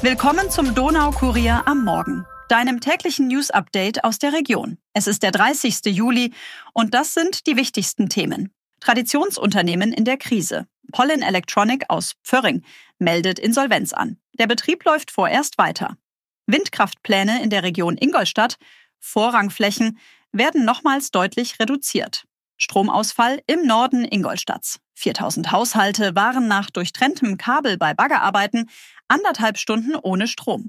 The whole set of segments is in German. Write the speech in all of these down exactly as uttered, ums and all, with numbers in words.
Willkommen zum Donaukurier am Morgen, deinem täglichen News-Update aus der Region. Es ist der dreißigste Juli und das sind die wichtigsten Themen. Traditionsunternehmen in der Krise. Pollin Electronic aus Pförring meldet Insolvenz an. Der Betrieb läuft vorerst weiter. Windkraftpläne in der Region Ingolstadt, Vorrangflächen, werden nochmals deutlich reduziert. Stromausfall im Norden Ingolstadts. viertausend Haushalte waren nach durchtrenntem Kabel bei Baggerarbeiten anderthalb Stunden ohne Strom.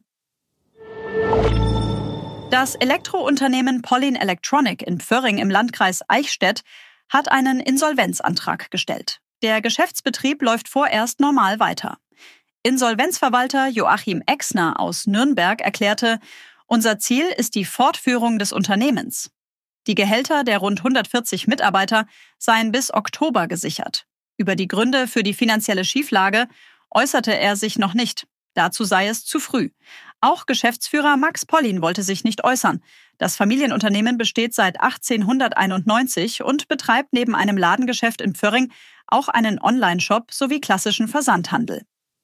Das Elektrounternehmen Pollin Electronic in Pförring im Landkreis Eichstätt hat einen Insolvenzantrag gestellt. Der Geschäftsbetrieb läuft vorerst normal weiter. Insolvenzverwalter Joachim Exner aus Nürnberg erklärte, unser Ziel ist die Fortführung des Unternehmens. Die Gehälter der rund hundertvierzig Mitarbeiter seien bis Oktober gesichert. Über die Gründe für die finanzielle Schieflage äußerte er sich noch nicht. Dazu sei es zu früh. Auch Geschäftsführer Max Pollin wollte sich nicht äußern. Das Familienunternehmen besteht seit achtzehnhunderteinundneunzig und betreibt neben einem Ladengeschäft in Pförring auch einen Online-Shop sowie klassischen Versandhandel.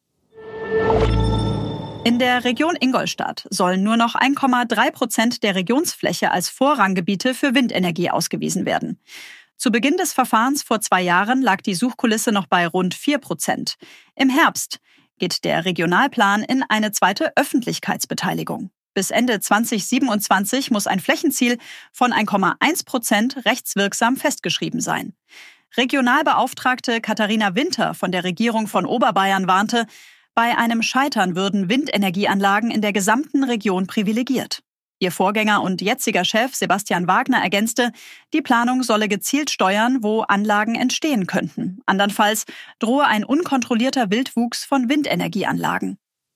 In der Region Ingolstadt sollen nur noch eins Komma drei Prozent der Regionsfläche als Vorranggebiete für Windenergie ausgewiesen werden. Zu Beginn des Verfahrens vor zwei Jahren lag die Suchkulisse noch bei rund vier Prozent. Im Herbst geht der Regionalplan in eine zweite Öffentlichkeitsbeteiligung. Bis Ende zweitausendsiebenundzwanzig muss ein Flächenziel von eins Komma eins Prozent rechtswirksam festgeschrieben sein. Regionalbeauftragte Katharina Winter von der Regierung von Oberbayern warnte, bei einem Scheitern würden Windenergieanlagen in der gesamten Region privilegiert. Ihr Vorgänger und jetziger Chef Sebastian Wagner ergänzte, die Planung solle gezielt steuern, wo Anlagen entstehen könnten. Andernfalls drohe ein unkontrollierter Wildwuchs von Windenergieanlagen.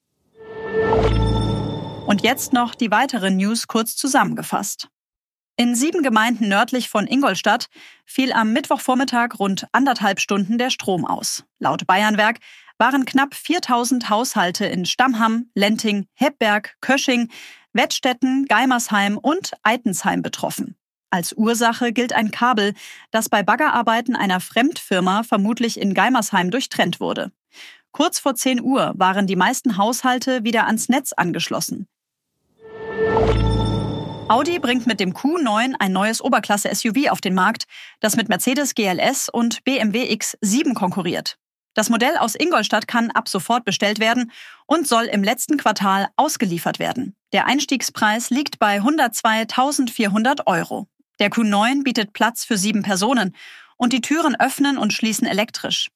Und jetzt noch die weiteren News kurz zusammengefasst. In sieben Gemeinden nördlich von Ingolstadt fiel am Mittwochvormittag rund anderthalb Stunden der Strom aus. Laut Bayernwerk waren knapp viertausend Haushalte in Stammham, Lenting, Hebberg, Kösching, Wettstetten, Geimersheim und Eitensheim betroffen. Als Ursache gilt ein Kabel, das bei Baggerarbeiten einer Fremdfirma vermutlich in Geimersheim durchtrennt wurde. Kurz vor zehn Uhr waren die meisten Haushalte wieder ans Netz angeschlossen. Audi bringt mit dem Q neun ein neues Oberklasse-S U V auf den Markt, das mit Mercedes G L S und B M W X sieben konkurriert. Das Modell aus Ingolstadt kann ab sofort bestellt werden und soll im letzten Quartal ausgeliefert werden. Der Einstiegspreis liegt bei hundertzweitausendvierhundert Euro. Der Q neun bietet Platz für sieben Personen und die Türen öffnen und schließen elektrisch.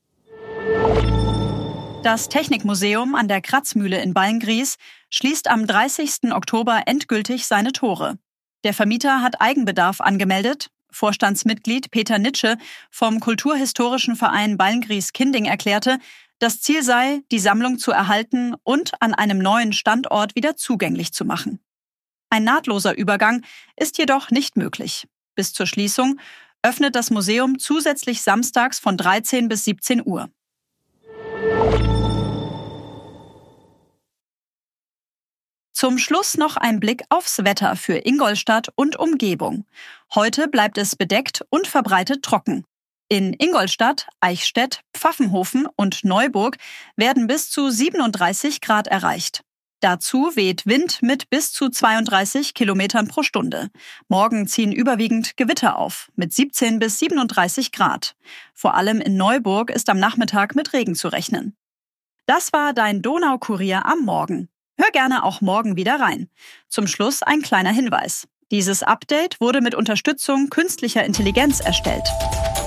Das Technikmuseum an der Kratzmühle in Beilngries schließt am dreißigsten Oktober endgültig seine Tore. Der Vermieter hat Eigenbedarf angemeldet. Vorstandsmitglied Peter Nitsche vom Kulturhistorischen Verein Beilngries-Kinding erklärte, das Ziel sei, die Sammlung zu erhalten und an einem neuen Standort wieder zugänglich zu machen. Ein nahtloser Übergang ist jedoch nicht möglich. Bis zur Schließung öffnet das Museum zusätzlich samstags von dreizehn bis siebzehn Uhr. Zum Schluss noch ein Blick aufs Wetter für Ingolstadt und Umgebung. Heute bleibt es bedeckt und verbreitet trocken. In Ingolstadt, Eichstätt, Pfaffenhofen und Neuburg werden bis zu siebenunddreißig Grad erreicht. Dazu weht Wind mit bis zu zweiunddreißig Kilometern pro Stunde. Morgen ziehen überwiegend Gewitter auf, mit siebzehn bis siebenunddreißig Grad. Vor allem in Neuburg ist am Nachmittag mit Regen zu rechnen. Das war dein Donaukurier am Morgen. Hör gerne auch morgen wieder rein. Zum Schluss ein kleiner Hinweis. Dieses Update wurde mit Unterstützung künstlicher Intelligenz erstellt.